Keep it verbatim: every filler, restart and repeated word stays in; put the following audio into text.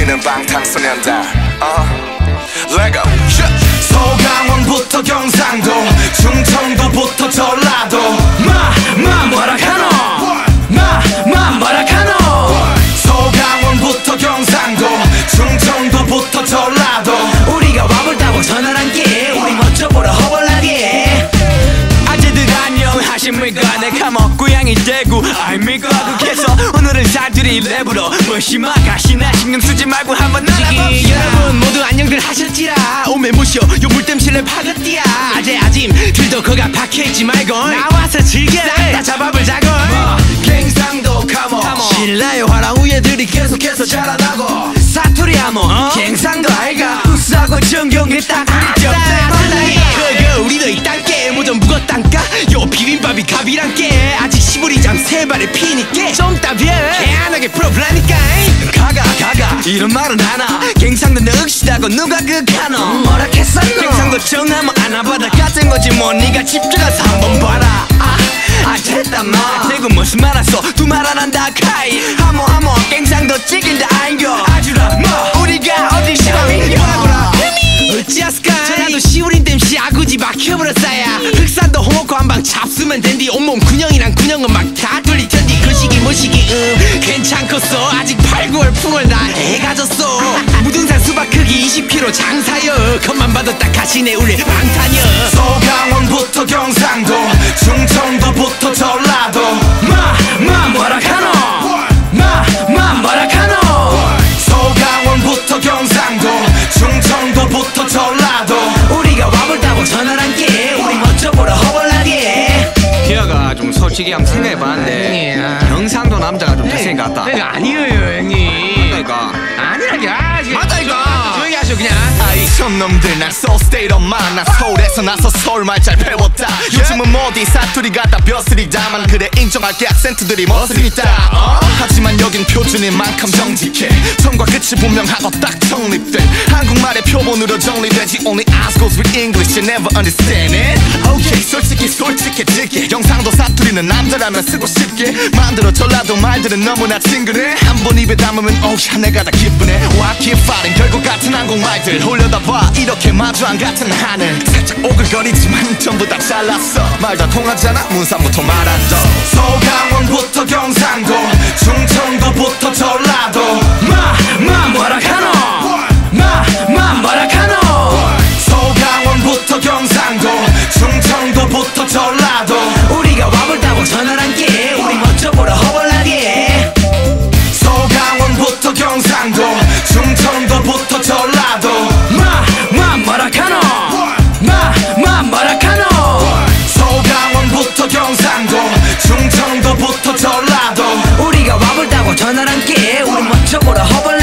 우리는 방탄소년단 uh, Lego 서강원부터 경상도 충청도부터 전라도 마, 마 뭐라 카노 마, 마 뭐라 카노 서강원부터 경상도 충청도부터 전라도 우리가 와볼다고 전화란게 우리 멋져 보러 허벌나게 아재들 안녕하십니까 내가 뭐 고향이 대구 아닙니까 국해서 오늘은 사투리 랩으로 무시마 가시나 신경 쓰지 말고 한번 날아봅시다 여러분 모두 안녕들 하셨지라 오메 무쇼 요 물땜실 랩 하겠디야 아재 아짐 들도 거가 박혀있지 말고 나와서 즐겨 싹다 잡아볼자고 뭐, 갱상도 카모 신라의 화랑 우예들이 계속해서 자라나고 사투리 하모 어? 갱상도 아이가 우수하고 정경계 딱 우리 점 그거 우리도 이 땅께 모전 묵었단까 요 비빔밥이 갑이란께 아직 시부리 잠 세 발에 피니께 좀 따벼 개안하게 풀어보라니까 가가 가가 이런 말은 하나 갱상도 늑시다고 누가 그카노 뭐라 했었노 갱상도 정하면 안아받아 같은 거지 뭐 니가 집중해서 한번 봐라 아, 아 됐다 마 대구 무슨 말 왔어 두 말 안 한다 카이 하모 하모 갱상도 찍인다 아인겨 아주라 뭐 우리가 어디 시방인겨 어찌하스까 전라도 시우린 댐시 아구지 막혀버렸어야 흑산도 홍어코 한방 잡수면 된디 온몸 군형이랑 군형은 막 다 돌리 텐디 그 시기 뭐 시기 음 괜찮겠어 아직 팔, 구월 풍월 다 해가졌어 무등산 수박 크기 이십 킬로그램 장사여 겉만 봐도 딱 가시네 우리 방탄여 서강원부터 경상도 충청도부터 전라도 마, 마 뭐라 카노 마, 마 뭐라 카노 서강원부터 경상도 충청도부터 전라도 우리가 와볼다고 전화란게 우리 멋져 보러 허벌나게 기아가 좀 솔직히 한번 생각해봤는데 경상도 남자가 좀 잘생긴 것 같다. 내가 아니에요 형님 맞다니까. 아니라게 하지 맞다니까. 조용히 하셔 그냥 아이 촌놈들 난 so state of mind 난 서울에서 나서 서울말 잘 배웠다 요즘은 뭐디 사투리 갖다 벼슬이다만 그래 인정할게 악센트들이 멋스리다 어? 하지만 여긴 표준인 만큼 정직해 처음과 끝이 분명하고 딱 정립돼 한국말의 표본으로 정리되지 Only eyes goes with English you never understand it Okay 솔직히 솔직해질게 경상도 사투리는 남자라면 쓰고 싶게 만들어 전라도 말들은 너무나 친근해 한 번 입에 담으면 오야 내가 다 기쁘네 Why keep fighting 결국 같은 한국말들 올려다봐 이렇게 마주 안 같은 하늘 살짝 오글거리지만 전부 다 잘났어 말 다 통하잖아 문산부터 말한다 서강원부터 경상도 충청도부터 전라도 마, 마 뭐라 카노 마, 마 뭐라 카노 서강원부터 경상도 충청도부터 전라도 우리가 와볼다고 전화란게 우리 멋져 보러 허벌나게 서강원부터 경상도 충청도부터 전라도 마, 마 뭐라 카노 마, 마 뭐라 카노 서강원부터 경상도 충청도부터 전라도 우리가 와볼다고 전화란게 우리 멋져 보러 허벌